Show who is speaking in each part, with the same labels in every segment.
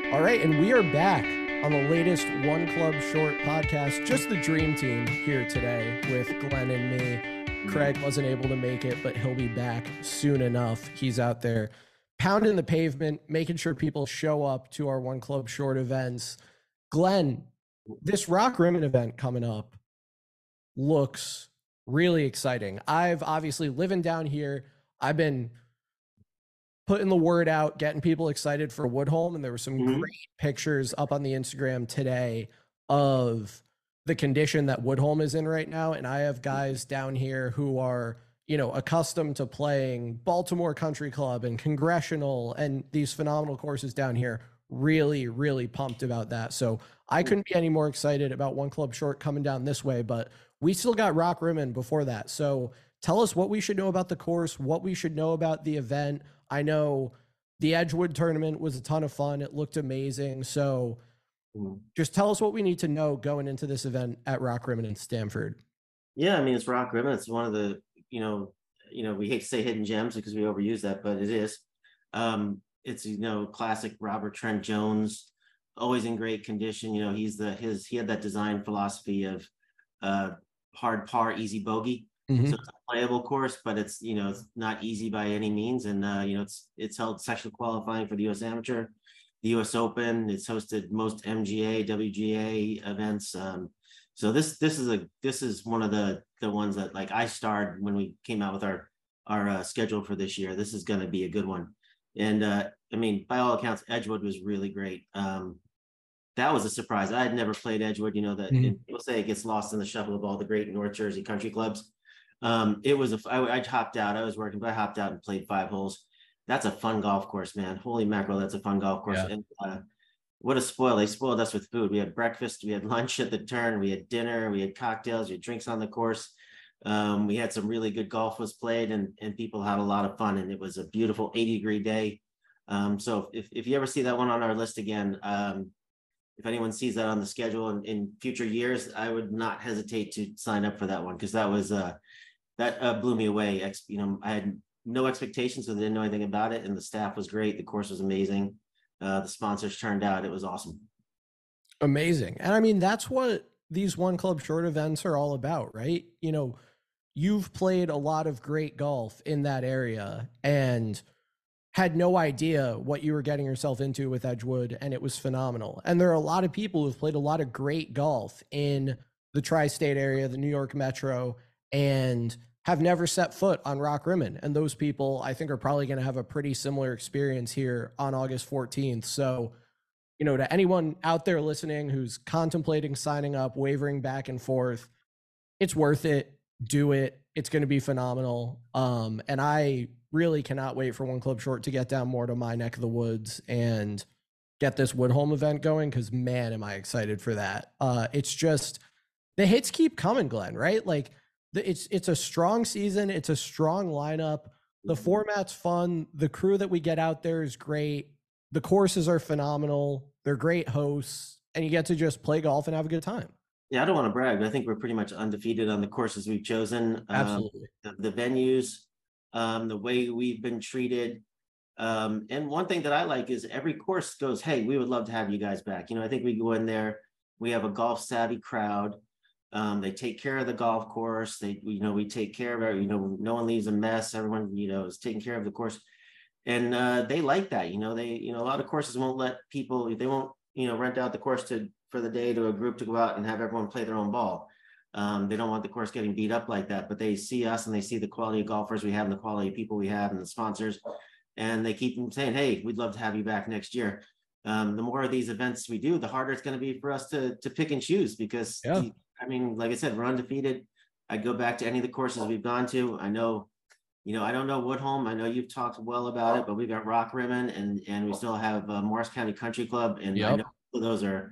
Speaker 1: All right, and we are back on the latest One Club Short podcast. Just the dream team here today with Glenn and me. Craig wasn't able to make it, but he'll be back soon enough. He's out there pounding the pavement, making sure people show up to our One Club Short events. Glenn, this Rock Rimmon event coming up looks really exciting. I've obviously living down here. I've been putting the word out, getting people excited for Woodholm. And there were some great pictures up on the Instagram today of the condition that Woodholm is in right now. And I have guys down here who are, accustomed to playing Baltimore Country Club and Congressional and these phenomenal courses down here. Really, really pumped about that. So I couldn't be any more excited about One Club Short coming down this way, but we still got Rock Rimmon before that. So tell us what we should know about the course, what we should know about the event. I know the Edgewood tournament was a ton of fun. It looked amazing. So just tell us what we need to know going into this event at Rock Rimmon in Stamford.
Speaker 2: Yeah, I mean, it's Rock Rimmon. It's one of the, we hate to say hidden gems because we overuse that, but it is. It's, classic Robert Trent Jones, always in great condition. He had that design philosophy of hard par, easy bogey.
Speaker 1: Mm-hmm.
Speaker 2: So it's a playable course, but it's not easy by any means. And it's held section qualifying for the U.S. Amateur, the U.S. Open. It's hosted most MGA, WGA events. So this is one of the ones that like I starred when we came out with our schedule for this year. This is going to be a good one. And I mean, by all accounts, Edgewood was really great. That was a surprise. I had never played Edgewood. People say it gets lost in the shuffle of all the great North Jersey country clubs. I hopped out. I was working, but I hopped out and played 5 holes. That's a fun golf course, man. Holy mackerel, that's a fun golf course. Yeah. And what a spoil. They spoiled us with food. We had breakfast, we had lunch at the turn, we had dinner, we had cocktails, we had drinks on the course. We had some really good golf was played and people had a lot of fun, and it was a beautiful 80-degree day. So if you ever see that one on our list again, if anyone sees that on the schedule in future years, I would not hesitate to sign up for that one, because that was that blew me away. I had no expectations, so I didn't know anything about it, and the staff was great. The course was amazing. The sponsors turned out. It was awesome.
Speaker 1: Amazing. And I mean, that's what these One Club Short events are all about, right? You've played a lot of great golf in that area and had no idea what you were getting yourself into with Edgewood, and it was phenomenal. And there are a lot of people who've played a lot of great golf in the tri-state area, the New York Metro, and have never set foot on Rock Rimmon. And those people, I think, are probably going to have a pretty similar experience here on August 14th. So, to anyone out there listening who's contemplating signing up, wavering back and forth, it's worth it. Do it. It's going to be phenomenal. And I really cannot wait for One Club Short to get down more to my neck of the woods and get this Woodholm event going, because man, am I excited for that. It's just the hits keep coming, Glenn, right? Like it's a strong season. It's a strong lineup. The format's fun. The crew that we get out there is great. The courses are phenomenal. They're great hosts, and you get to just play golf and have a good time.
Speaker 2: Yeah, I don't want to brag, but I think we're pretty much undefeated on the courses we've chosen.
Speaker 1: Absolutely.
Speaker 2: The venues, the way we've been treated. And one thing that I like is every course goes, hey, we would love to have you guys back. I think we go in there, we have a golf savvy crowd. They take care of the golf course. We take care of it. No one leaves a mess. Everyone, is taking care of the course. And they like that. A lot of courses won't let people, they won't, rent out the course for the day to a group to go out and have everyone play their own ball. They don't want the course getting beat up like that, but they see us and they see the quality of golfers we have and the quality of people we have and the sponsors, and they keep saying, hey, we'd love to have you back next year. The more of these events we do, the harder it's going to be for us to pick and choose, because like I said, we're undefeated. I'd go back to any of the courses we've gone to. I know, I don't know Woodholm. I know you've talked well about it, but we've got Rock Rimmon and we still have Morris County Country Club. And I know those are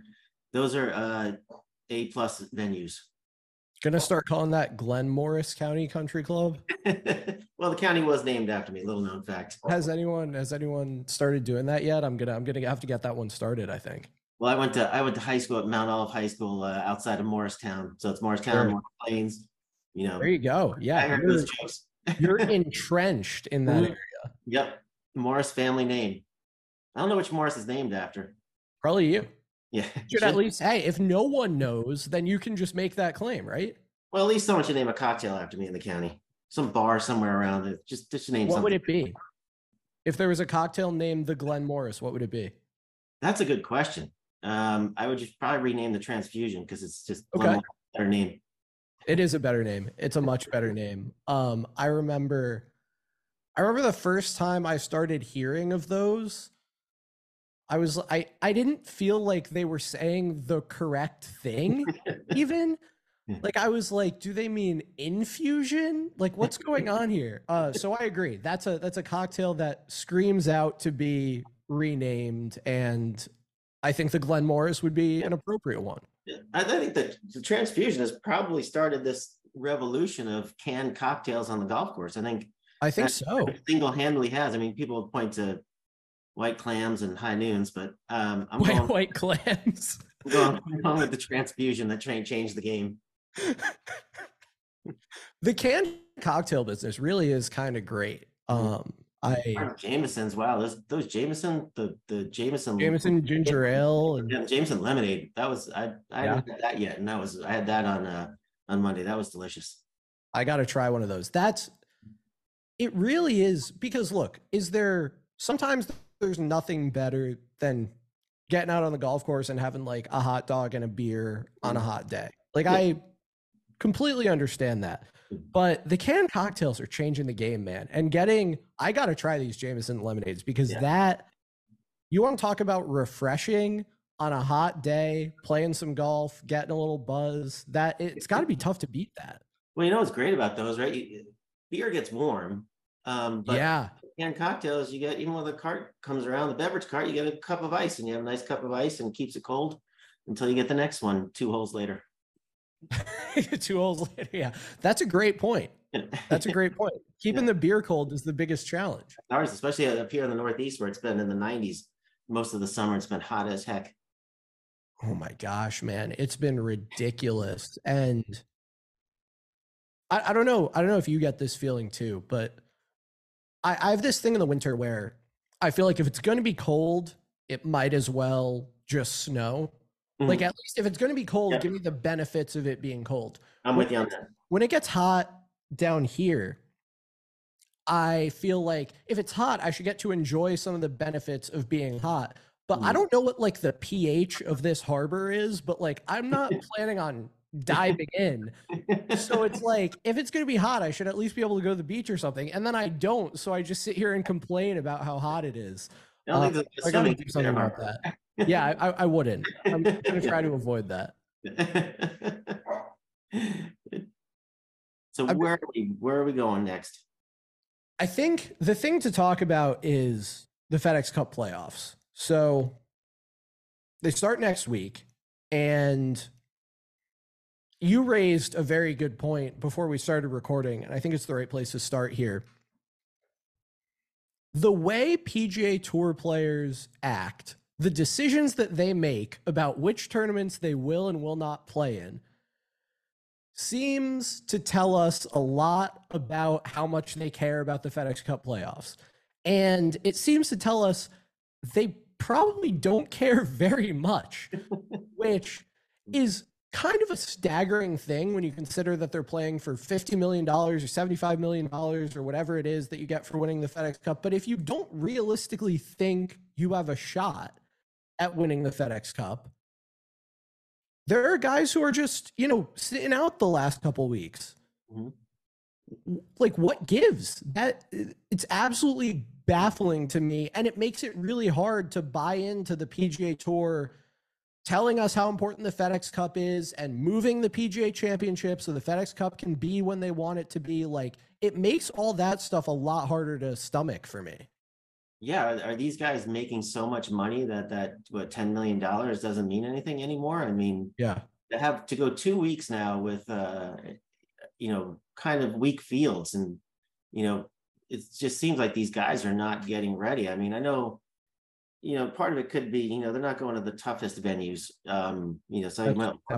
Speaker 2: A+ venues.
Speaker 1: Gonna start calling that Glen Morris County Country Club.
Speaker 2: Well, the county was named after me. Little known fact.
Speaker 1: Has anyone started doing that yet? I'm gonna have to get that one started, I think.
Speaker 2: Well, I went to high school at Mount Olive High School outside of Morristown. So it's Morristown, Morris Plains.
Speaker 1: There you go. Yeah,
Speaker 2: I heard those jokes.
Speaker 1: You're entrenched in that area.
Speaker 2: Yep, Morris family name. I don't know which Morris is named after.
Speaker 1: Probably you.
Speaker 2: Yeah.
Speaker 1: Should at least, hey, if no one knows, then you can just make that claim, right?
Speaker 2: Well, at least someone should name a cocktail after me in the county. Some bar somewhere around it. Just name
Speaker 1: What would
Speaker 2: something.
Speaker 1: it be? If there was a cocktail named the Glenn Morris, what would it be?
Speaker 2: That's a good question. I would just probably rename the Transfusion because it's just
Speaker 1: Okay.
Speaker 2: a better name.
Speaker 1: It is a better name. It's a much better name. I remember the first time I started hearing of those, I didn't feel like they were saying the correct thing, even. Like I was like, do they mean infusion? Like what's going on here? So I agree. That's a cocktail that screams out to be renamed, and I think the Glen Morris would be an appropriate one.
Speaker 2: I think that the Transfusion has probably started this revolution of canned cocktails on the golf course.
Speaker 1: I think so.
Speaker 2: Single-handedly has. I mean, people point to White Clams and High Noons, but I'm
Speaker 1: going White Clams.
Speaker 2: I'm going with the Transfusion that changed the game.
Speaker 1: The canned cocktail business really is kind of great.
Speaker 2: Jameson's, wow, those Jameson, the
Speaker 1: Jameson ginger ale and
Speaker 2: Jameson lemonade. That was I haven't had that yet, and I had that on Monday. That was delicious.
Speaker 1: I got to try one of those. It really is, because look, sometimes there's nothing better than getting out on the golf course and having like a hot dog and a beer on a hot day. Like I completely understand that. But the canned cocktails are changing the game, man. And I got to try these Jameson lemonades because you want to talk about refreshing on a hot day, playing some golf, getting a little buzz, it's got to be tough to beat that.
Speaker 2: Well, you know what's great about those, right? Beer gets warm. But canned cocktails, you get, even when the cart comes around, the beverage cart, you get a cup of ice, and you have a nice cup of ice and keeps it cold until you get the next one 2 holes later.
Speaker 1: 2 holes later. Yeah. That's a great point. Keeping the beer cold is the biggest challenge.
Speaker 2: Ours, especially up here in the Northeast where it's been in the 90s, most of the summer, it's been hot as heck.
Speaker 1: Oh my gosh, man. It's been ridiculous. And I don't know if you get this feeling too, but I have this thing in the winter where I feel like if it's going to be cold, it might as well just snow. Like at least if it's going to be cold, give me the benefits of it being cold.
Speaker 2: I'm with you on that.
Speaker 1: When it gets hot down here, I feel like if it's hot, I should get to enjoy some of the benefits of being hot. But I don't know what like the pH of this harbor is, but like I'm not planning on diving in. So it's like, if it's going to be hot, I should at least be able to go to the beach or something. And then I don't. So I just sit here and complain about how hot it is. I got to do something about that. Yeah, I wouldn't. I'm going to try to avoid that.
Speaker 2: So where are we going next?
Speaker 1: I think the thing to talk about is the FedEx Cup playoffs. So they start next week, and you raised a very good point before we started recording, and I think it's the right place to start here. The way PGA Tour players act, the decisions that they make about which tournaments they will and will not play in, seems to tell us a lot about how much they care about the FedEx Cup playoffs. And it seems to tell us they probably don't care very much, which is kind of a staggering thing when you consider that they're playing for $50 million or $75 million or whatever it is that you get for winning the FedEx Cup. But if you don't realistically think you have a shot at winning the FedEx Cup, there are guys who are just, sitting out the last couple weeks. Mm-hmm. Like, what gives? It's absolutely baffling to me, and it makes it really hard to buy into the PGA Tour telling us how important the FedEx Cup is and moving the PGA Championship so the FedEx Cup can be when they want it to be. Like, it makes all that stuff a lot harder to stomach for me.
Speaker 2: Yeah, are these guys making so much money that $10 million doesn't mean anything anymore? I mean,
Speaker 1: yeah,
Speaker 2: to have to go 2 weeks now with kind of weak fields, and it just seems like these guys are not getting ready. I mean, I know, part of it could be, they're not going to the toughest venues. So you go to a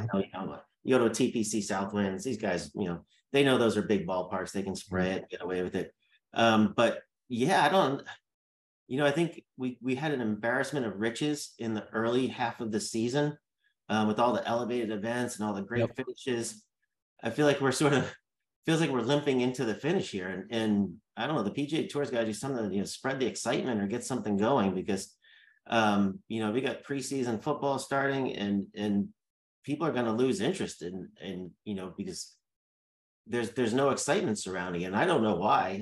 Speaker 2: TPC Southwinds, these guys, they know those are big ballparks. They can spray it, get away with it. But yeah, I think we had an embarrassment of riches in the early half of the season, with all the elevated events and all the great finishes. I feel like feels like we're limping into the finish here, and I don't know, the PGA Tour's got to do something to spread the excitement or get something going, because we got preseason football starting, and people are going to lose interest in because there's no excitement surrounding it. And I don't know why.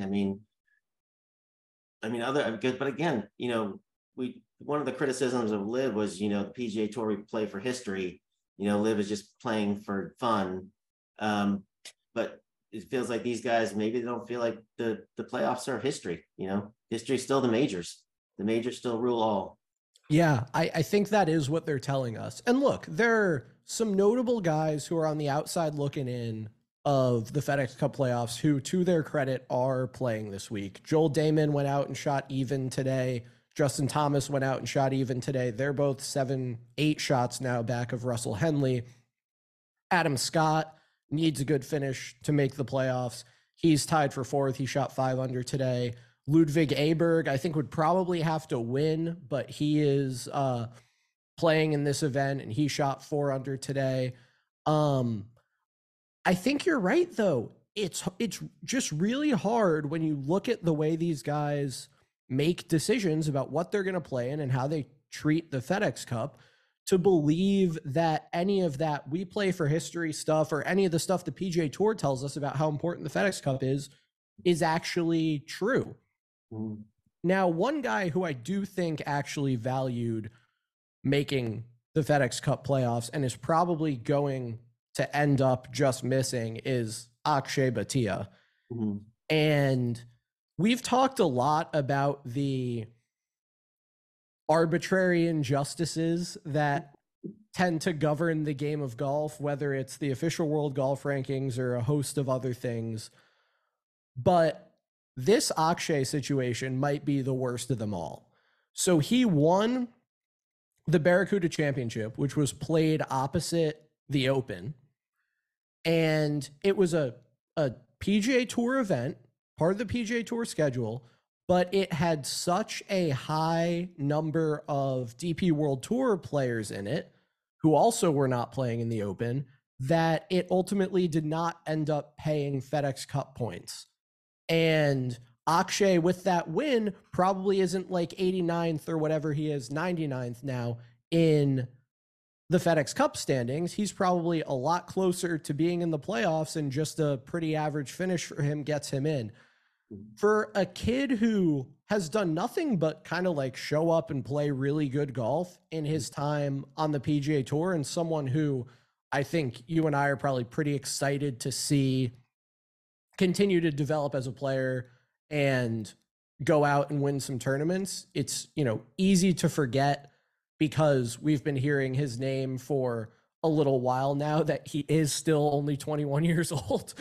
Speaker 2: Other good, but again, one of the criticisms of LIV was, the PGA Tour, we play for history. LIV is just playing for fun. But it feels like these guys, maybe they don't feel like the playoffs are history. History's still the majors. The majors still rule all.
Speaker 1: Yeah, I think that is what they're telling us. And look, there are some notable guys who are on the outside looking in of the FedEx Cup playoffs who, to their credit, are playing this week. Joel Damon went out and shot even today. Justin Thomas went out and shot even today. They're both 7-8 shots now back of Russell Henley. Adam Scott needs a good finish to make the playoffs. He's tied for fourth. He shot 5 under today. Ludwig Aberg, I think, would probably have to win, but he is playing in this event, and he shot 4 under today. I think you're right, though. It's just really hard when you look at the way these guys make decisions about what they're going to play in and how they treat the FedEx Cup to believe that any of that we play for history stuff or any of the stuff the PGA Tour tells us about how important the FedEx Cup is actually true. Mm. Now, one guy who I do think actually valued making the FedEx Cup playoffs and is probably going to end up just missing is Akshay Bhatia. Mm-hmm. And we've talked a lot about the arbitrary injustices that tend to govern the game of golf, whether it's the official world golf rankings or a host of other things. But this Akshay situation might be the worst of them all. So he won the Barracuda Championship, which was played opposite the Open. And it was a PGA Tour event, part of the PGA Tour schedule, but it had such a high number of DP World Tour players in it who also were not playing in the Open that it ultimately did not end up paying FedEx Cup points. And Akshay, with that win, probably isn't like 89th or whatever he is, 99th now in the FedEx Cup standings. He's probably a lot closer to being in the playoffs, and just a pretty average finish for him gets him in. For a kid who has done nothing but kind of like show up and play really good golf in his time on the PGA Tour, and someone who I think you and I are probably pretty excited to see continue to develop as a player and go out and win some tournaments, it's, easy to forget because we've been hearing his name for a little while now that he is still only 21 years old.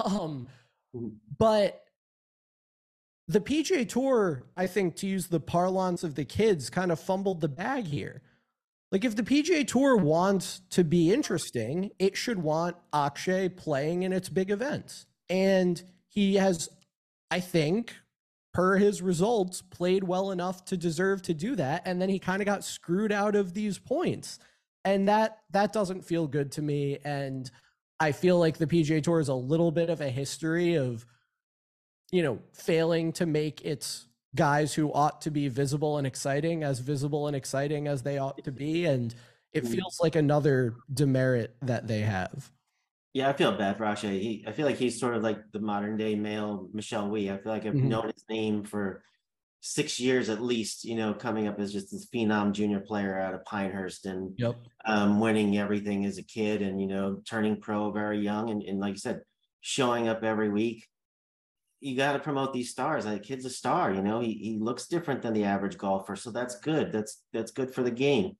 Speaker 1: But the PGA Tour, I think, to use the parlance of the kids, kind of fumbled the bag here. Like, if the PGA Tour wants to be interesting, it should want Akshay playing in its big events. And he has, I think, per his results, played well enough to deserve to do that. And then he kind of got screwed out of these points. And that doesn't feel good to me. And I feel like the PGA Tour is a little bit of a history of, failing to make its guys who ought to be visible and exciting as they ought to be. And it feels like another demerit that they have.
Speaker 2: Yeah, I feel bad for Akshay. I feel like he's sort of like the modern day male Michelle Wie. I feel like I've known his name for 6 years at least, coming up as just this phenom junior player out of Pinehurst and winning everything as a kid and, turning pro very young. And like you said, showing up every week. You got to promote these stars. Like, kid's a star, he looks different than the average golfer. So that's good. That's good for the game.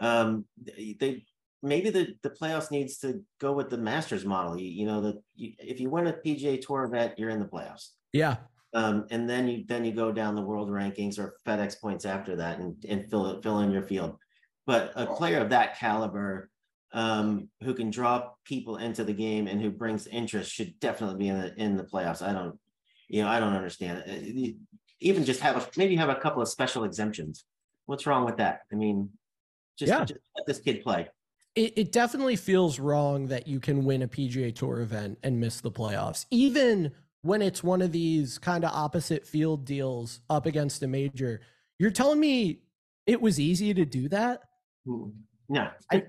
Speaker 2: Maybe the playoffs needs to go with the Masters model. If you win a PGA Tour event, you're in the playoffs.
Speaker 1: Yeah.
Speaker 2: And then you go down the world rankings or FedEx points after that and fill in your field. But a player of that caliber, who can draw people into the game and who brings interest, should definitely be in the playoffs. I don't understand it. even just maybe have a couple of special exemptions. What's wrong with that? I mean, just let this kid play.
Speaker 1: It definitely feels wrong that you can win a PGA Tour event and miss the playoffs, even when it's one of these kind of opposite field deals up against a major. You're telling me it was easy to do that?
Speaker 2: No,
Speaker 1: I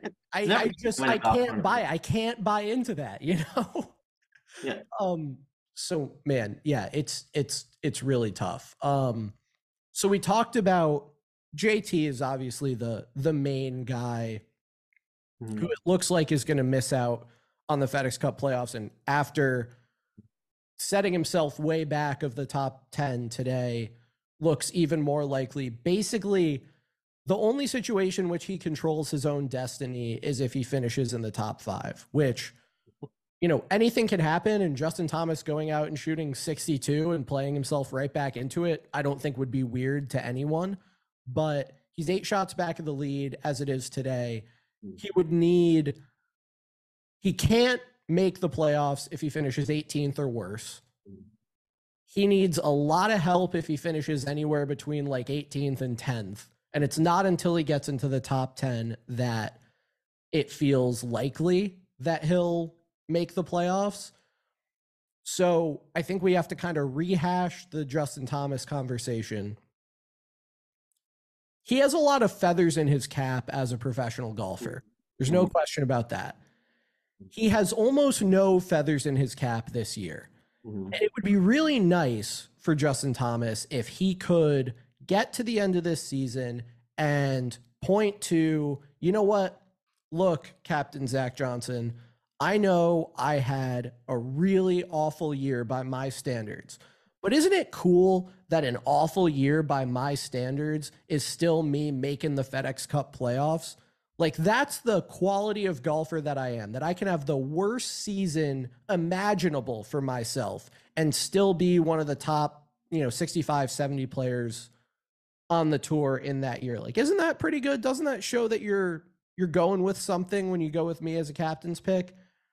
Speaker 1: can't buy into that, you know?
Speaker 2: Yeah.
Speaker 1: So man, yeah, it's really tough. So we talked about JT is obviously the main guy who it looks like is going to miss out on the FedEx Cup playoffs. And after setting himself way back of the top 10 today, looks even more likely. Basically, the only situation in which he controls his own destiny is if he finishes in the top 5, which, you know, anything can happen. And Justin Thomas going out and shooting 62 and playing himself right back into it, I don't think would be weird to anyone. But he's 8 shots back of the lead as it is today. He can't make the playoffs if he finishes 18th or worse. He needs a lot of help if he finishes anywhere between like 18th and 10th. And it's not until he gets into the top 10 that it feels likely that he'll make the playoffs. So I think we have to kind of rehash the Justin Thomas conversation. He has a lot of feathers in his cap as a professional golfer. There's no question about that. He has almost no feathers in his cap this year. And it would be really nice for Justin Thomas if he could get to the end of this season and point to, you know what? Look, Captain Zach Johnson, I know I had a really awful year by my standards, but isn't it cool that an awful year by my standards is still me making the FedEx Cup playoffs? Like, that's the quality of golfer that I am, that I can have the worst season imaginable for myself and still be one of the top, 65, 70 players on the tour in that year. Like, isn't that pretty good? Doesn't that show that you're going with something when you go with me as a captain's pick?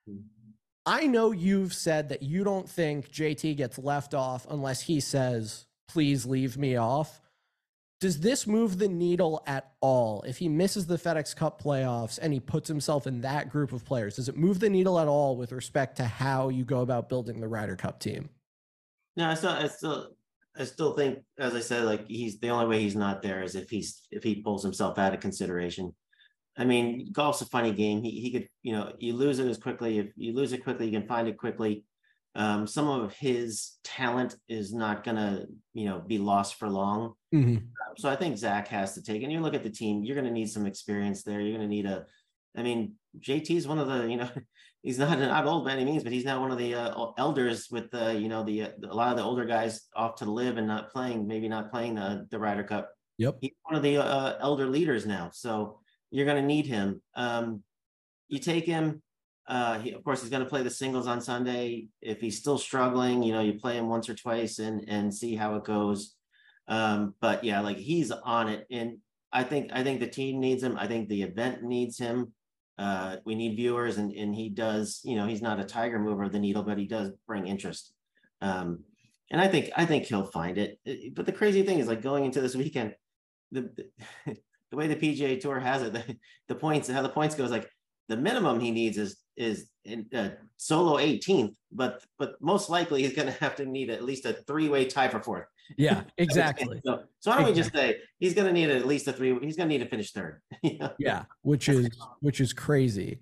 Speaker 1: I know you've said that you don't think JT gets left off unless he says, please leave me off. Does this move the needle at all? If he misses the FedEx Cup playoffs and he puts himself in that group of players, does it move the needle at all with respect to how you go about building the Ryder Cup team?
Speaker 2: No, I still think, as I said, like, he's the only way he's not there is if he pulls himself out of consideration. I mean, golf's a funny game. He could, you lose it as quickly. If you lose it quickly, you can find it quickly. Some of his talent is not gonna, be lost for long. So I think Zach has to take, and you look at the team, you're going to need some experience there. You're going to need JT's one of the, he's not old by any means, but he's not one of the elders with a lot of the older guys off to live and maybe not playing the Ryder Cup.
Speaker 1: Yep.
Speaker 2: He's one of the elder leaders now. So you're going to need him. You take him. Of course, he's going to play the singles on Sunday. If he's still struggling, you play him once or twice and see how it goes. But yeah, like, he's on it, and I think the team needs him. I think the event needs him. We need viewers, and he does. He's not a tiger mover of the needle, but he does bring interest. And I think he'll find it. But the crazy thing is, like, going into this weekend, the way the PGA Tour has it, how the points goes, like, the minimum he needs is in solo 18th, but most likely he's going to have to need at least a 3-way tie for 4th.
Speaker 1: Yeah, exactly.
Speaker 2: So why don't we just say he's going to need at least a 3? He's going to need to finish 3rd.
Speaker 1: Yeah, which is crazy.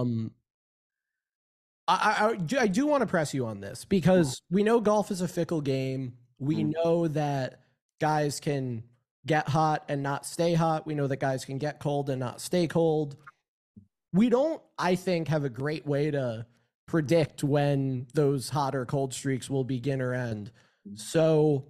Speaker 1: I do want to press you on this because we know golf is a fickle game. We know that guys can get hot and not stay hot. We know that guys can get cold and not stay cold. We don't, I think, have a great way to predict when those hot or cold streaks will begin or end. So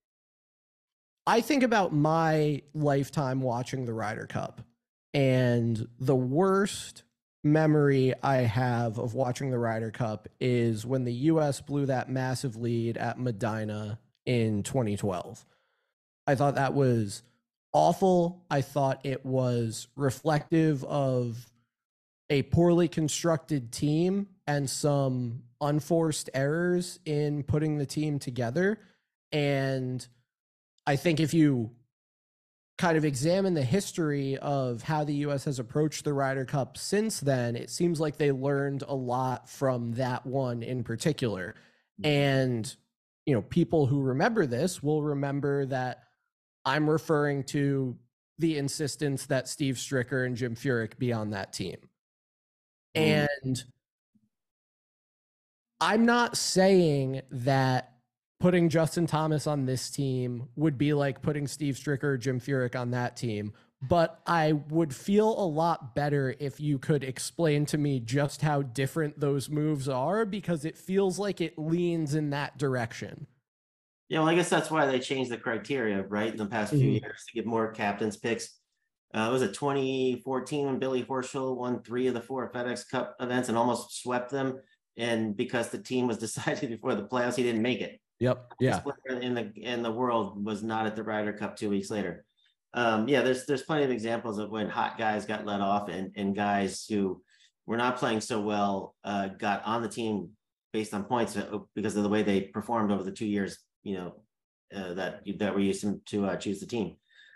Speaker 1: I think about my lifetime watching the Ryder Cup, and the worst memory I have of watching the Ryder Cup is when the U.S. blew that massive lead at Medina in 2012. I thought that was awful. I thought it was reflective of a poorly constructed team and some unforced errors in putting the team together. And I think if you kind of examine the history of how the US has approached the Ryder Cup since then, it seems like they learned a lot from that one in particular. And, you know, people who remember this will remember that I'm referring to the insistence that Steve Stricker and Jim Furyk be on that team. And I'm not saying that putting Justin Thomas on this team would be like putting Steve Stricker or Jim Furyk on that team, but I would feel a lot better if you could explain to me just how different those moves are, because it feels like it leans in that direction.
Speaker 2: Yeah, well, I guess that's why they changed the criteria, right, in the past few years to get more captains picks. It was 2014 when Billy Horschel won 3 of the 4 FedEx Cup events and almost swept them. And because the team was decided before the playoffs, he didn't make it.
Speaker 1: Yep. Yeah.
Speaker 2: In the world was not at the Ryder Cup 2 weeks later. Yeah, there's plenty of examples of when hot guys got let off and guys who were not playing so well got on the team based on points because of the way they performed over the 2 years, you know, that we used to choose the team.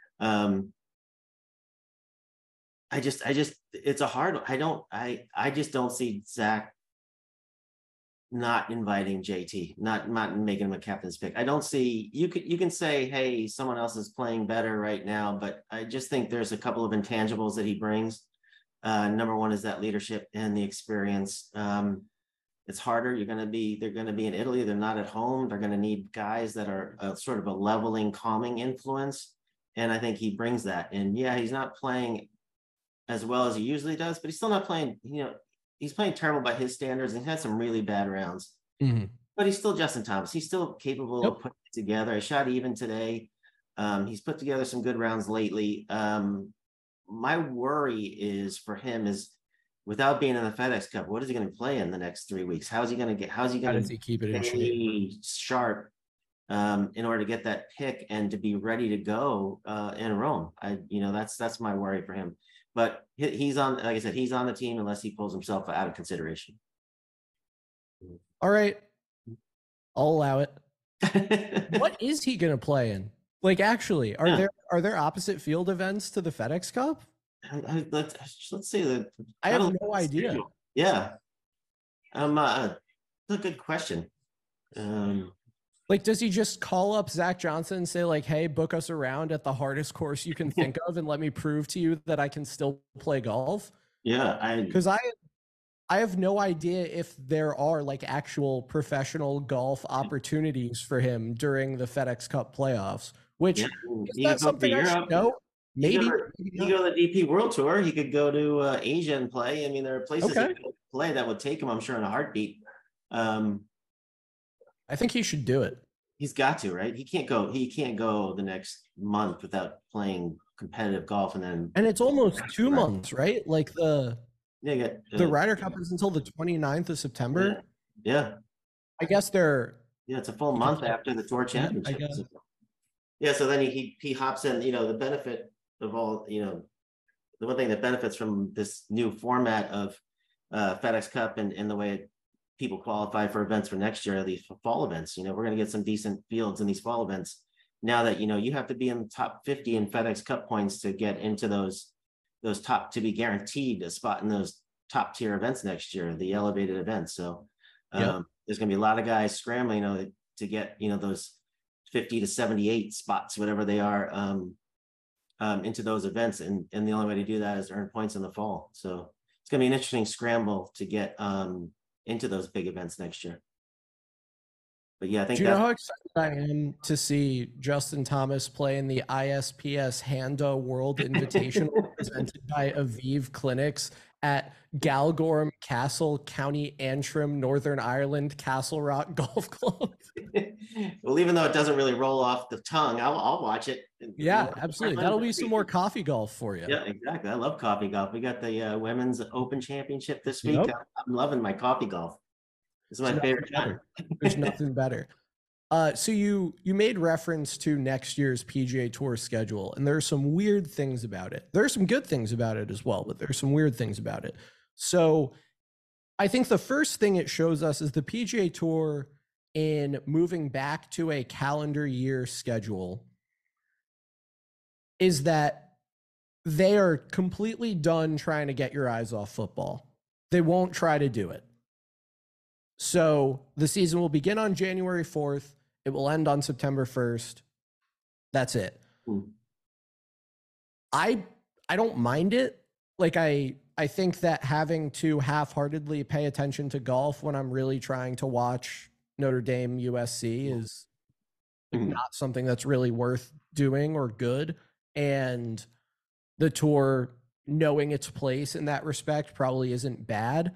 Speaker 2: It's a hard. I just don't see Zach not inviting JT, not making him a captain's pick. I don't see, you can say, hey, someone else is playing better right now, but I just think there's a couple of intangibles that he brings. Number one is that leadership and the experience. It's harder. They're going to be in Italy. They're not at home. They're going to need guys that are sort of a leveling, calming influence. And I think he brings that. And yeah, he's not playing as well as he usually does, but he's still not playing, you know, he's playing terrible by his standards and he had some really bad rounds, but he's still Justin Thomas. He's still capable of putting it together. I shot even today. He's put together some good rounds lately. My worry is for him is without being in the FedEx Cup, what is he going to play in the next 3 weeks? How does he keep it in shape, sharp in order to get that pick and to be ready to go in Rome? That's my worry for him. But he's on, like I said, he's on the team unless he pulls himself out of consideration.
Speaker 1: All right. I'll allow it. What is he going to play in? Like, actually, are there opposite field events to the FedEx Cup?
Speaker 2: Let's see that.
Speaker 1: I have no idea.
Speaker 2: Yeah. That's a good question.
Speaker 1: Like, does he just call up Zach Johnson and say, like, hey, book us around at the hardest course you can think of and let me prove to you that I can still play golf?
Speaker 2: Yeah.
Speaker 1: Because I have no idea if there are like actual professional golf opportunities for him during the FedEx Cup playoffs, which is that something I should know? Maybe.
Speaker 2: He could go to the DP World Tour. He could go to Asia and play. I mean, there are places he could play that would take him, I'm sure, in a heartbeat.
Speaker 1: I think he should do it.
Speaker 2: He's got to, right? He can't go the next month without playing competitive golf, and it's almost
Speaker 1: 2 months, right? Like the Ryder Cup is until the 29th of September.
Speaker 2: Yeah.
Speaker 1: I guess
Speaker 2: it's a full month after the Tour Championship. Yeah, so then he hops in, the benefit of all, the one thing that benefits from this new format of FedEx Cup and the way people qualify for events for next year, these fall events. We're going to get some decent fields in these fall events now that, you have to be in the top 50 in FedEx Cup points to get into those top, to be guaranteed a spot in those top tier events next year, the elevated events. So there's going to be a lot of guys scrambling, to get, those 50 to 78 spots, whatever they are, into those events. And the only way to do that is to earn points in the fall. So it's going to be an interesting scramble to get into those big events next year. But yeah, I think.
Speaker 1: Do you know how excited I am to see Justin Thomas play in the ISPS Handa World Invitational presented by Aviv Clinics at Galgorm Castle, County Antrim, Northern Ireland, Castle Rock Golf Club?
Speaker 2: Well, even though it doesn't really roll off the tongue, I'll watch it.
Speaker 1: Yeah, absolutely. That'll be some more coffee golf for you.
Speaker 2: Yeah, exactly. I love coffee golf. We got the Women's Open Championship this week. I'm loving my coffee golf. This is my favorite time.
Speaker 1: There's nothing better. So you made reference to next year's PGA Tour schedule, and there are some weird things about it. There are some good things about it as well, but there are some weird things about it. So I think the first thing it shows us is the PGA Tour, in moving back to a calendar year schedule, is that they are completely done trying to get your eyes off football. They won't try to do it. So the season will begin on January 4th. It will end on September 1st. That's it. I don't mind it. Like I think that having to half-heartedly pay attention to golf when I'm really trying to watch Notre Dame USC is not something that's really worth doing or good. And the tour knowing its place in that respect probably isn't bad.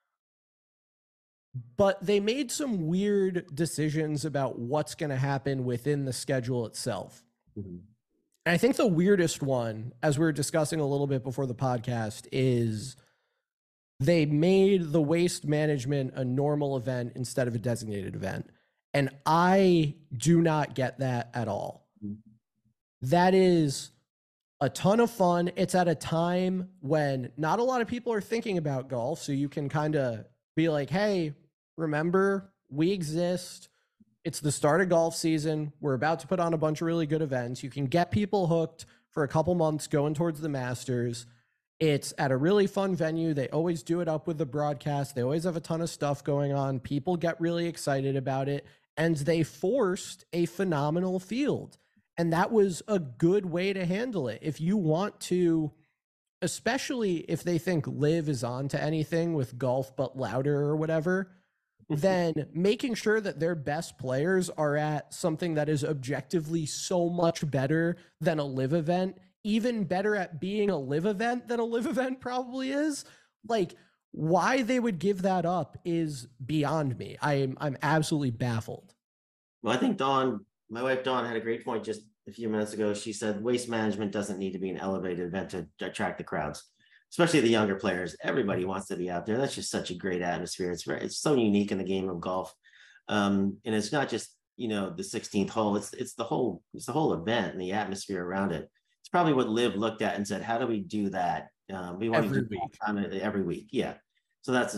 Speaker 1: But they made some weird decisions about what's going to happen within the schedule itself. And I think the weirdest one, as we were discussing a little bit before the podcast, is they made the waste management a normal event instead of a designated event. And I do not get that at all. That is a ton of fun. It's at a time when not a lot of people are thinking about golf. So you can kind of be like, hey, remember, we exist. It's the start of golf season. We're about to put on a bunch of really good events. You can get people hooked for a couple months going towards the Masters. It's at a really fun venue. They always do it up with the broadcast. They always have a ton of stuff going on. People get really excited about it. And they forced a phenomenal field. And that was a good way to handle it. If you want to, especially if they think Live is on to anything with golf but louder or whatever, then making sure that their best players are at something that is objectively so much better than a Live event, even better at being a Live event than a Live event probably is. Like, why they would give that up is beyond me. I'm absolutely baffled.
Speaker 2: Well, I think Dawn, my wife Dawn, had a great point just a few minutes ago. She said waste management doesn't need to be an elevated event to attract the crowds, especially the younger players. Everybody wants to be out there. That's just such a great atmosphere. It's so unique in the game of golf. And it's not just, the 16th hole. It's the whole event and the atmosphere around it. It's probably what Liv looked at and said, how do we do that? We want to do it every week. Yeah. So that's,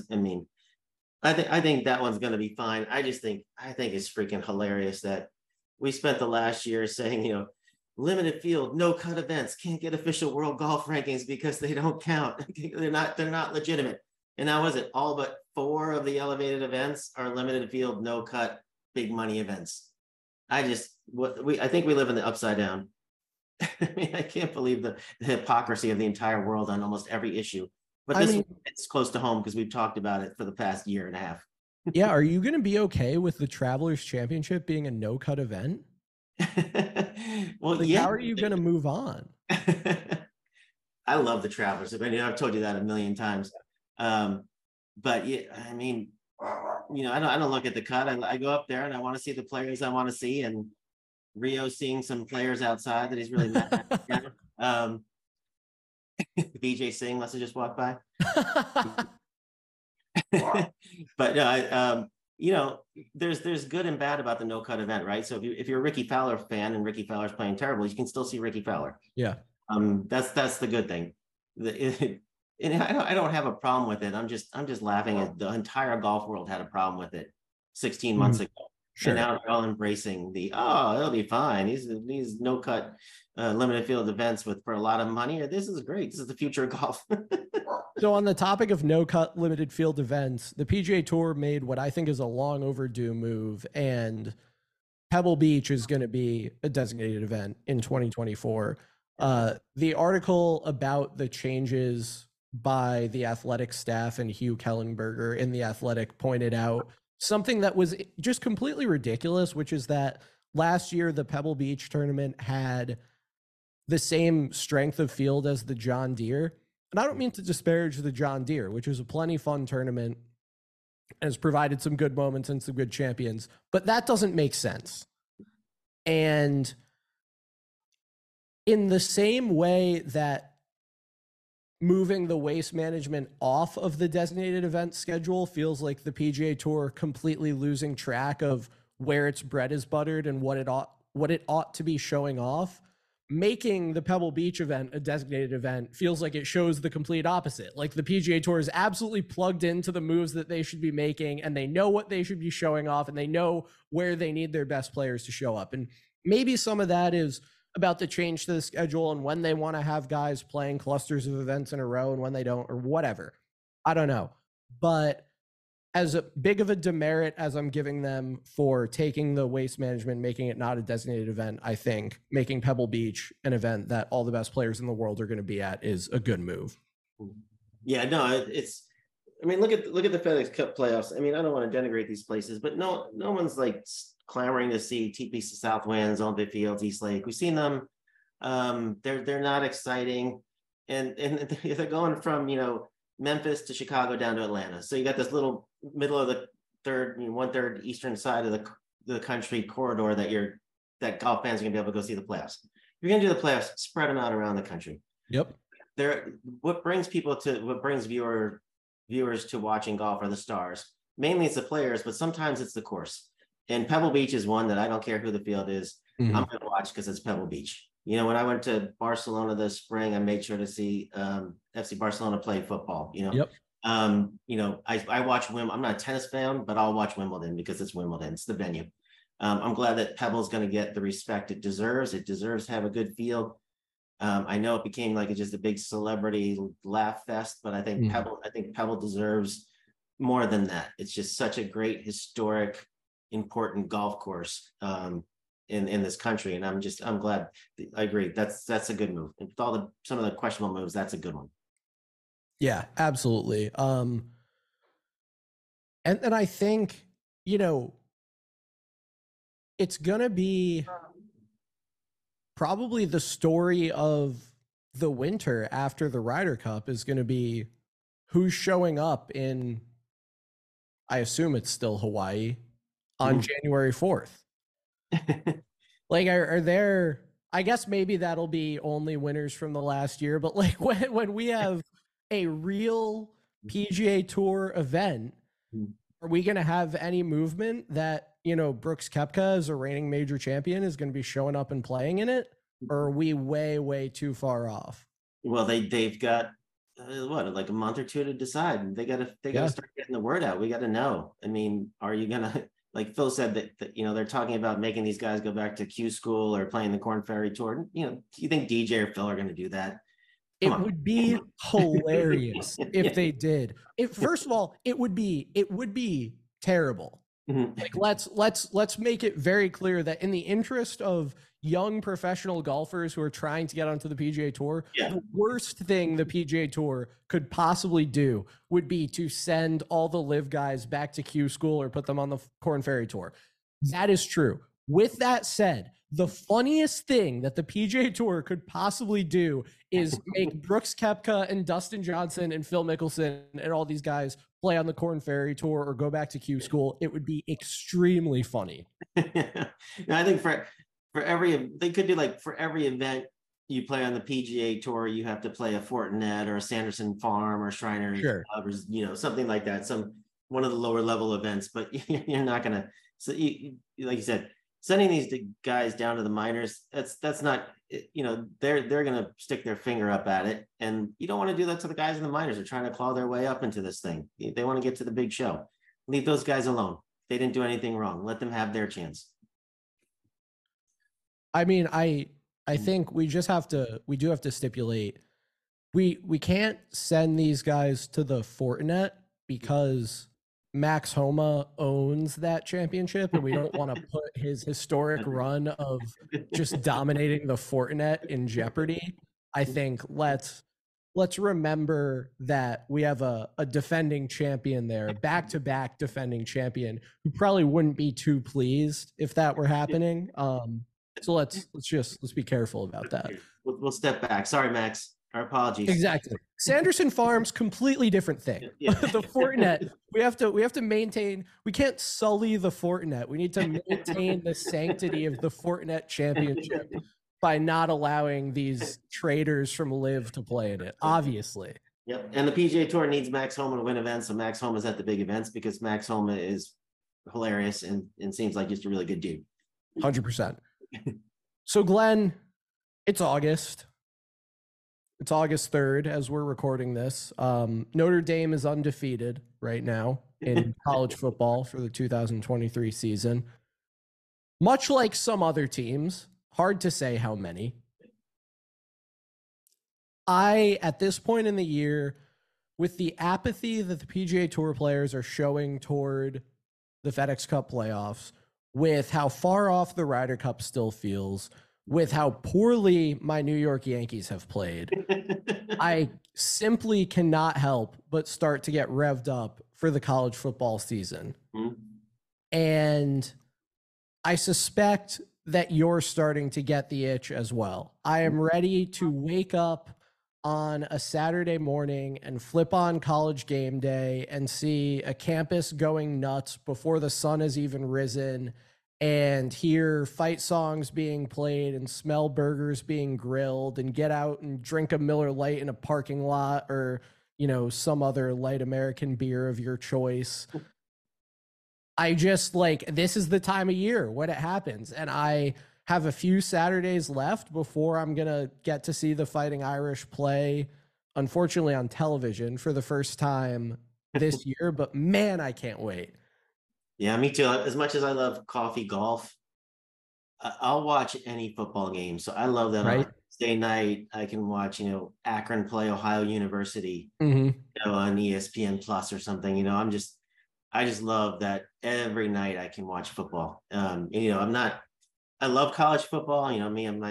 Speaker 2: I think that one's going to be fine. I think it's freaking hilarious that we spent the last year saying, limited field, no cut events can't get official world golf rankings because they don't count. They're not legitimate. And now was it all but 4 of the elevated events are limited field, no cut, big money events. I think we live in the upside down. I can't believe the hypocrisy of the entire world on almost every issue. But it's close to home because we've talked about it for the past year and a half.
Speaker 1: Yeah. Are you going to be okay with the Travelers Championship being a no-cut event?
Speaker 2: Well,
Speaker 1: how are you going to move on?
Speaker 2: I love the Travelers. I've told you that a million times. But yeah, I don't look at the cut. I go up there and I want to see the players I want to see, and Rio's seeing some players outside that he's really mad at. BJ Singh must have just walked by. But there's good and bad about the no cut event, right? So if you're a Ricky Fowler fan and Ricky Fowler's playing terrible, you can still see Ricky Fowler.
Speaker 1: Yeah.
Speaker 2: That's the good thing. And I don't have a problem with it. I'm just laughing at the entire golf world had a problem with it 16 months ago. Sure. And now they're all embracing it'll be fine. These no cut limited field events for a lot of money. This is great. This is the future of golf.
Speaker 1: So on the topic of no cut limited field events, the PGA Tour made what I think is a long overdue move, and Pebble Beach is going to be a designated event in 2024. The article about the changes by the athletic staff and Hugh Kellenberger in The Athletic pointed out something that was just completely ridiculous, which is that last year the Pebble Beach tournament had the same strength of field as the John Deere. And I don't mean to disparage the John Deere, which is a plenty fun tournament and has provided some good moments and some good champions, but that doesn't make sense. And in the same way that moving the waste management off of the designated event schedule feels like the PGA Tour completely losing track of where its bread is buttered and what it ought to be showing off, making the Pebble Beach event a designated event feels like it shows the complete opposite. Like the PGA Tour is absolutely plugged into the moves that they should be making, and they know what they should be showing off, and they know where they need their best players to show up. And maybe some of that is about the change to the schedule and when they want to have guys playing clusters of events in a row and when they don't, or whatever. I don't know. But as big of a demerit as I'm giving them for taking the waste management, making it not a designated event, I think making Pebble Beach an event that all the best players in the world are going to be at is a good move.
Speaker 2: Yeah, no, it's. I mean, look at the FedEx Cup playoffs. I mean, I don't want to denigrate these places, but no one's like clamoring to see TPC Southwinds, Olympic Fields, East Lake. We've seen them. They're not exciting, and they're going from Memphis to Chicago down to Atlanta. So you got this little middle of the third, 1/3 eastern side of the country corridor that golf fans are gonna be able to go see the playoffs. You're gonna do the playoffs, spread them out around the country.
Speaker 1: Yep.
Speaker 2: What brings viewers to watching golf are the stars. Mainly it's the players, but sometimes it's the course. And Pebble Beach is one that I don't care who the field is. Mm-hmm. I'm gonna watch because it's Pebble Beach. When I went to Barcelona this spring, I made sure to see FC Barcelona play football.
Speaker 1: Yep.
Speaker 2: I watch Wimbledon. I'm not a tennis fan, but I'll watch Wimbledon because it's Wimbledon. It's the venue. I'm glad that Pebble's going to get the respect it deserves. It deserves to have a good field. I know it became like just a big celebrity laugh fest, but I think Pebble deserves more than that. It's just such a great, historic, important golf course in this country, and I'm glad. I agree. That's a good move. And with some of the questionable moves, that's a good one.
Speaker 1: Yeah, absolutely. And I think it's gonna be probably the story of the winter after the Ryder Cup is going to be who's showing up in, I assume it's still Hawaii, on January 4th. Like, are there, I guess maybe that'll be only winners from the last year, but like when we have a real PGA Tour event, are we going to have any movement that Brooks Koepka as a reigning major champion is going to be showing up and playing in it? Or are we way too far off?
Speaker 2: Well, they've got like a month or two to decide. They got to start getting the word out. We got to know. I mean, are you going to, like Phil said, that they're talking about making these guys go back to Q School or playing the Korn Ferry Tour. Do you think DJ or Phil are going to do that?
Speaker 1: It would be hilarious if they did. First of all, it would be terrible. Like let's make it very clear that in the interest of young professional golfers who are trying to get onto the PGA Tour, the worst thing the PGA Tour could possibly do would be to send all the live guys back to Q School or put them on the Korn Ferry Tour. That is true. With that said, the funniest thing that the PGA Tour could possibly do is make Brooks Koepka and Dustin Johnson and Phil Mickelson and all these guys play on the Korn Ferry Tour or go back to Q School. It would be extremely funny.
Speaker 2: I think they could do like for every event you play on the PGA Tour, you have to play a Fortinet or a Sanderson Farm or Shriners,
Speaker 1: sure.
Speaker 2: Something like that. One of the lower level events, but you're not gonna. So like you said, sending these guys down to the minors, that's not, they're going to stick their finger up at it. And you don't want to do that to the guys in the minors. They're trying to claw their way up into this thing. They want to get to the big show. Leave those guys alone. They didn't do anything wrong. Let them have their chance.
Speaker 1: I mean, I think we do have to stipulate, we can't send these guys to the Fortinet because Max Homa owns that championship, and we don't want to put his historic run of just dominating the Fortinet in jeopardy. I think let's remember that we have a defending champion there, back-to-back defending champion, who probably wouldn't be too pleased if that were happening. So let's be careful about that.
Speaker 2: We'll step back. Sorry, Max. Our apologies.
Speaker 1: Exactly. Sanderson Farms, completely different thing. Yeah. The Fortinet, we have to maintain. We can't sully the Fortinet. We need to maintain the sanctity of the Fortinet championship by not allowing these traders from Live to play in it. Obviously.
Speaker 2: Yep. And the PGA Tour needs Max Homa to win events, so Max Homa is at the big events because Max Homa is hilarious and seems like just a really good dude.
Speaker 1: 100%. So Glenn, it's August. It's August 3rd as we're recording this. Notre Dame is undefeated right now in college football for the 2023 season. Much like some other teams, Hard to say how many. At this point in the year, with the apathy that the PGA Tour players are showing toward the FedEx Cup playoffs, with how far off the Ryder Cup still feels, with how poorly my New York Yankees have played, I simply cannot help but start to get revved up for the college football season.
Speaker 2: Mhm.
Speaker 1: And I suspect that you're starting to get the itch as well. I am ready to wake up on a Saturday morning and flip on College Game Day and see a campus going nuts before the sun has even risen, and hear fight songs being played and smell burgers being grilled, and get out and drink a Miller Lite in a parking lot, or, you know, some other light American beer of your choice. I just, like, this is the time of year when it happens. And I have a few Saturdays left before I'm going to get to see the Fighting Irish play, unfortunately on television for the first time this year. But man, I can't wait.
Speaker 2: Yeah, me too. As much as I love coffee golf, I'll watch any football game. So I love that
Speaker 1: Right.
Speaker 2: on Thursday night. I can watch, Akron play Ohio University,
Speaker 1: Mm-hmm.
Speaker 2: on ESPN Plus or something. I just love that every night I can watch football. I love college football. Me and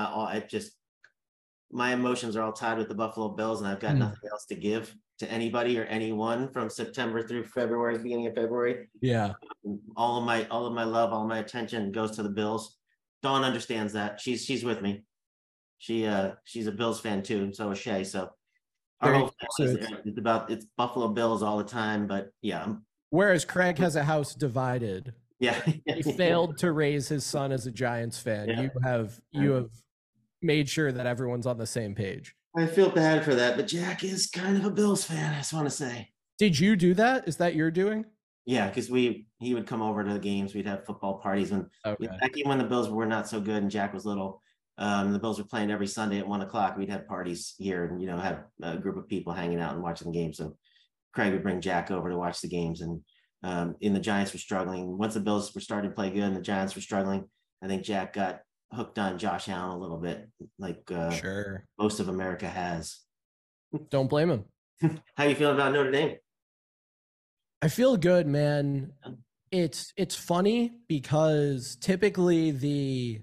Speaker 2: my emotions are all tied with the Buffalo Bills, and I've got nothing else to give to anybody or anyone from September through February, beginning of February.
Speaker 1: Yeah.
Speaker 2: All of my love, all my attention goes to the Bills. Dawn understands that. She's with me. She's a Bills fan too, and so is Shay. So our whole family it's Buffalo Bills all the time. But yeah.
Speaker 1: Whereas Craig has a house divided.
Speaker 2: Yeah.
Speaker 1: He failed to raise his son as a Giants fan.
Speaker 2: Yeah.
Speaker 1: You have made sure that everyone's on the same page.
Speaker 2: I feel bad for that, but Jack is kind of a Bills fan, I just want to say.
Speaker 1: Did you do that? Is that your doing?
Speaker 2: Yeah, because he would come over to the games. We'd have football parties back when the Bills were not so good and Jack was little. The Bills were playing every Sunday at 1:00. We'd have parties here and have a group of people hanging out and watching the games. So Craig would bring Jack over to watch the games, and the Giants were struggling. Once the Bills were starting to play good and the Giants were struggling, I think Jack got hooked on Josh Allen a little bit, like
Speaker 1: sure
Speaker 2: most of America has.
Speaker 1: Don't blame him.
Speaker 2: How you feeling about Notre Dame?
Speaker 1: I feel good, man. It's funny because typically the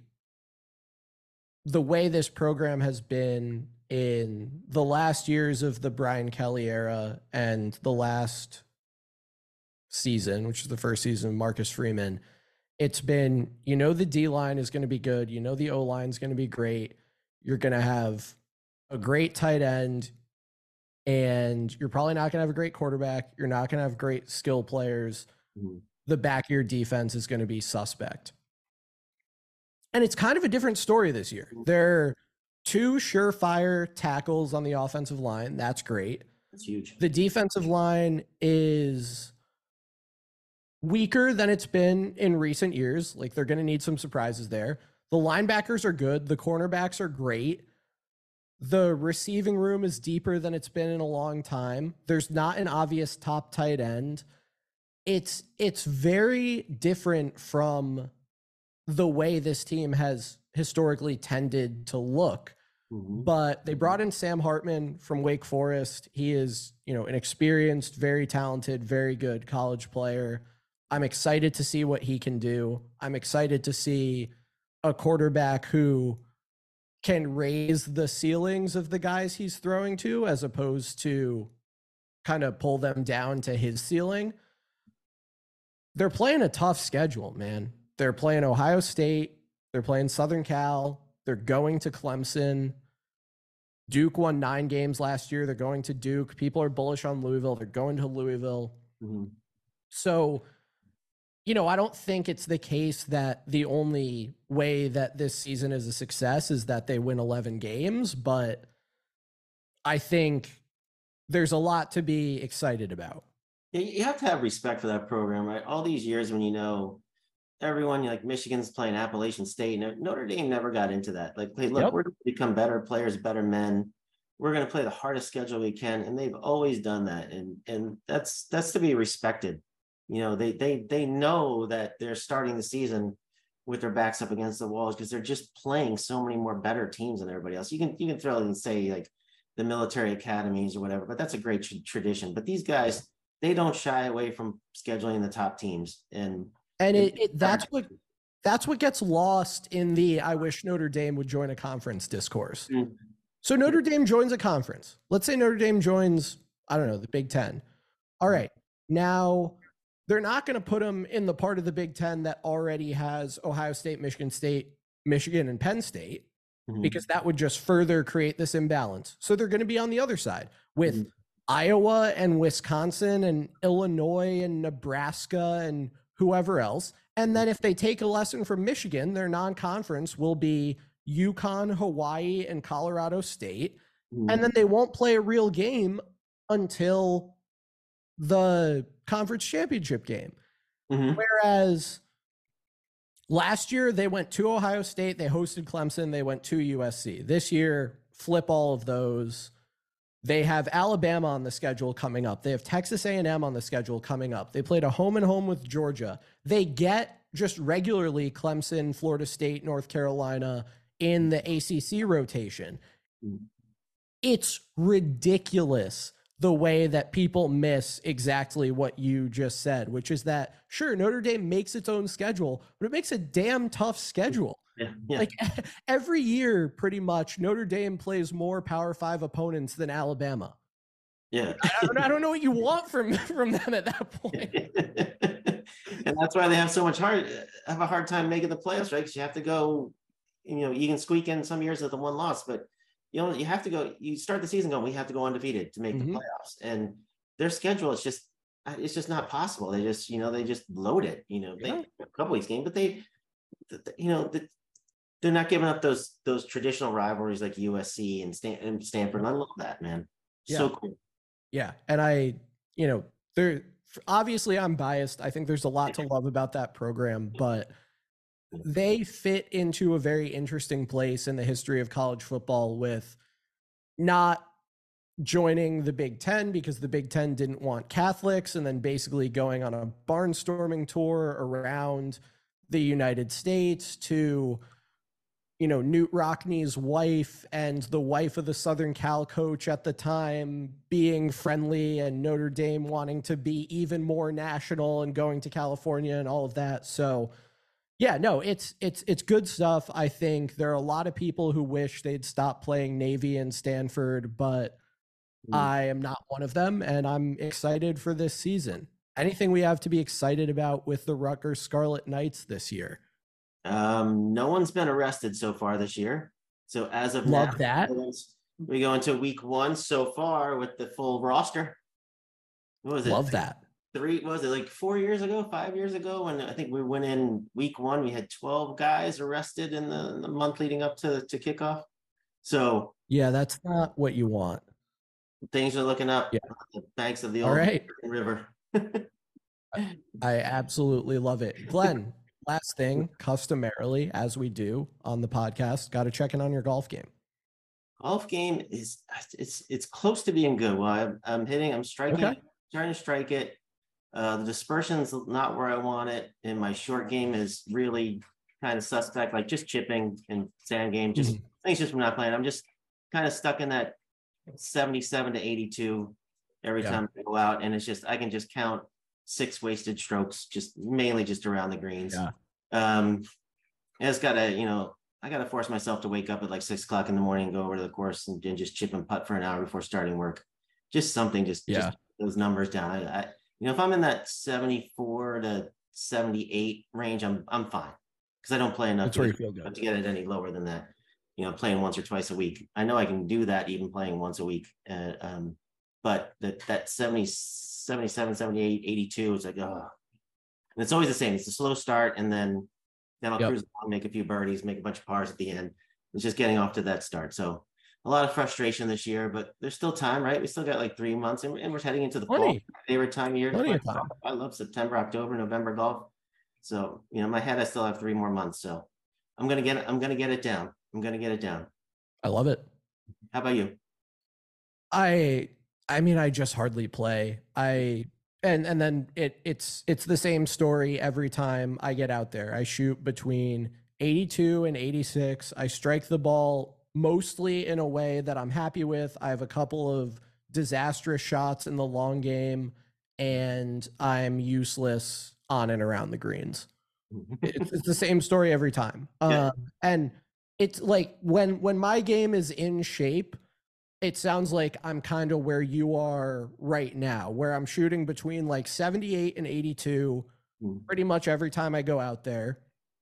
Speaker 1: way this program has been in the last years of the Brian Kelly era and the last season, which is the first season of Marcus Freeman, it's been, the D line is going to be good. The O line is going to be great. You're going to have a great tight end, and you're probably not going to have a great quarterback. You're not going to have great skill players. Mm-hmm. The back of your defense is going to be suspect. And it's kind of a different story this year. There are 2 surefire tackles on the offensive line. That's great.
Speaker 2: That's huge.
Speaker 1: The defensive line is weaker than it's been in recent years. Like, they're going to need some surprises there. The linebackers are good. The cornerbacks are great. The receiving room is deeper than it's been in a long time. There's not an obvious top tight end. It's very different from the way this team has historically tended to look. Mm-hmm. But they brought in Sam Hartman from Wake Forest. He is, an experienced, very talented, very good college player. I'm excited to see what he can do. I'm excited to see a quarterback who can raise the ceilings of the guys he's throwing to, as opposed to kind of pull them down to his ceiling. They're playing a tough schedule, man. They're playing Ohio State. They're playing Southern Cal. They're going to Clemson. Duke won 9 games last year. They're going to Duke. People are bullish on Louisville. They're going to Louisville. Mm-hmm. So, I don't think it's the case that the only way that this season is a success is that they win 11 games, but I think there's a lot to be excited about.
Speaker 2: You have to have respect for that program, right? All these years when everyone, like Michigan's playing Appalachian State, and Notre Dame never got into that. Like, hey, look, we're going to become better players, better men. We're going to play the hardest schedule we can, and they've always done that, and that's to be respected. They know that they're starting the season with their backs up against the walls because they're just playing so many more better teams than everybody else. You can throw and say like the military academies or whatever, but that's a great tradition. But these guys, they don't shy away from scheduling the top teams, and
Speaker 1: that's what gets lost in the I wish Notre Dame would join a conference discourse.
Speaker 2: Mm-hmm.
Speaker 1: So Notre Dame joins a conference. Let's say Notre Dame joins, I don't know, the Big Ten. All right. Now, they're not going to put them in the part of the Big Ten that already has Ohio State, Michigan, and Penn State, because that would just further create this imbalance. So they're going to be on the other side with Iowa and Wisconsin and Illinois and Nebraska and whoever else. And then if they take a lesson from Michigan, their non-conference will be UConn, Hawaii, and Colorado State. And then they won't play a real game until the conference championship game. Whereas last year they went to Ohio State, they hosted Clemson, they went to USC. This year, flip all of those. They have Alabama on the schedule coming up. They have Texas A&M on the schedule coming up. They played a home and home with Georgia. They get just regularly Clemson, Florida State, North Carolina in the ACC rotation. It's ridiculous the way that people miss exactly what you just said, which is that, sure, Notre Dame makes its own schedule, but it makes a damn tough schedule.
Speaker 2: Yeah.
Speaker 1: Like every year, pretty much, Notre Dame plays more Power 5 opponents than Alabama.
Speaker 2: Yeah.
Speaker 1: I don't know what you want from them at that point.
Speaker 2: And that's why they have a hard time making the playoffs, right? Because you have to go, you can squeak in some years with the one loss, but you have to go, you start the season going, we have to go undefeated to make the playoffs. And their schedule is just not possible. They just, they just load it, they a couple weeks game, but they're not giving up those traditional rivalries like USC and Stanford. And I love that, man. So cool.
Speaker 1: Yeah. And obviously I'm biased. I think there's a lot to love about that program, but they fit into a very interesting place in the history of college football with not joining the Big Ten because the Big Ten didn't want Catholics, and then basically going on a barnstorming tour around the United States to, Newt Rockne's wife and the wife of the Southern Cal coach at the time being friendly, and Notre Dame wanting to be even more national and going to California and all of that. So yeah, no, it's good stuff. I think there are a lot of people who wish they'd stop playing Navy and Stanford, but I am not one of them, and I'm excited for this season. Anything we have to be excited about with the Rutgers Scarlet Knights this year?
Speaker 2: No one's been arrested so far this year. So as of now, we go into week 1 so far with the full roster. What was it?
Speaker 1: Love that.
Speaker 2: 4 years ago, 5 years ago, when I think we went in week 1, we had 12 guys arrested in the month leading up to kickoff. So
Speaker 1: yeah, that's not what you want.
Speaker 2: Things are looking up on the banks of the old river.
Speaker 1: I absolutely love it. Glenn, last thing, customarily, as we do on the podcast, got to check in on your golf game.
Speaker 2: Golf game it's close to being good. Well, I'm striking, trying to strike it. The dispersion's not where I want it, and my short game is really kind of suspect, like just chipping and sand game. Things just from not playing. I'm just kind of stuck in that 77 to 82 every time I go out, and it's just I can just count 6 wasted strokes, mainly around the greens. I just gotta, I gotta force myself to wake up at like 6 o'clock in the morning, go over to the course and just chip and putt for an hour before starting work. Just something, just those numbers down. I if I'm in that 74 to 78 range, I'm fine, because I don't play enough to get it any lower than that. Playing once or twice a week. I know I can do that even playing once a week. But that 70, 77, 78, 82, it's like, oh. And it's always the same. It's a slow start, and then I'll cruise along, make a few birdies, make a bunch of pars at the end. It's just getting off to that start. So a lot of frustration this year, but there's still time, right? We still got like 3 months, and we're heading into the fall. My favorite time of year to play golf. I love September, October, November golf. So, in my head, I still have 3 more months. So I'm gonna get it down.
Speaker 1: I love it.
Speaker 2: How about you?
Speaker 1: I mean, I just hardly play. I And then it's the same story every time I get out there. I shoot between 82 and 86. I strike the ball mostly in a way that I'm happy with. I have a couple of disastrous shots in the long game, and I'm useless on and around the greens. It's the same story every time.
Speaker 2: Yeah.
Speaker 1: And it's like when my game is in shape, it sounds like I'm kind of where you are right now, where I'm shooting between like 78 and 82 pretty much every time I go out there.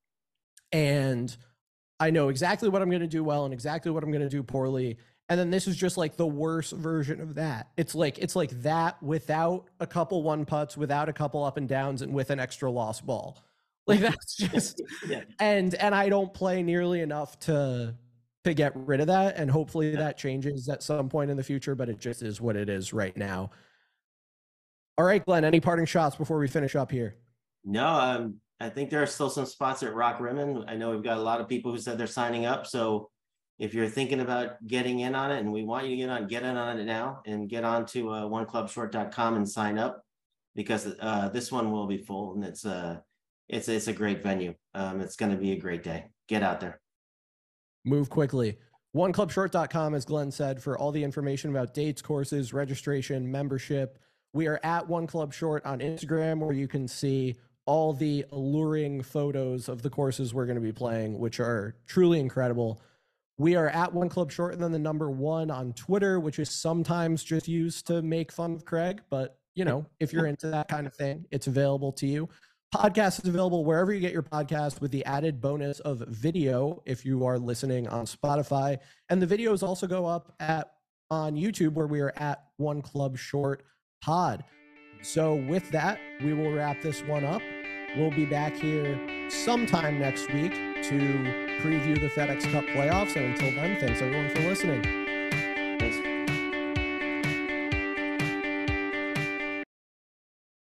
Speaker 1: And I know exactly what I'm going to do well and exactly what I'm going to do poorly. And then this is just like the worst version of that. It's like that without a couple one putts, without a couple up and downs, and with an extra lost ball. Like that's just
Speaker 2: Yeah.
Speaker 1: and I don't play nearly enough to get rid of that, and hopefully that changes at some point in the future, but it just is what it is right now. All right, Glenn, any parting shots before we finish up here?
Speaker 2: No, I think there are still some spots at Rock Rimmon. I know we've got a lot of people who said they're signing up. So if you're thinking about getting in on it, and we want you to get in on it now, and get on to oneclubshort.com and sign up, because this one will be full, and it's a great venue. It's going to be a great day. Get out there.
Speaker 1: Move quickly. OneClubShort.com, as Glenn said, for all the information about dates, courses, registration, membership. We are at One Club Short on Instagram, where you can see all the alluring photos of the courses we're going to be playing, which are truly incredible. We are at One Club Short and then the number 1 on Twitter, which is sometimes just used to make fun of Craig. But, you know, if you're into that kind of thing, it's available to you. Podcast is available wherever you get your podcast, with the added bonus of video if you are listening on Spotify. And the videos also go up on YouTube, where we are at One Club Short Pod. So with that, we will wrap this one up. We'll be back here sometime next week to preview the FedEx Cup playoffs. And until then, thanks everyone for listening.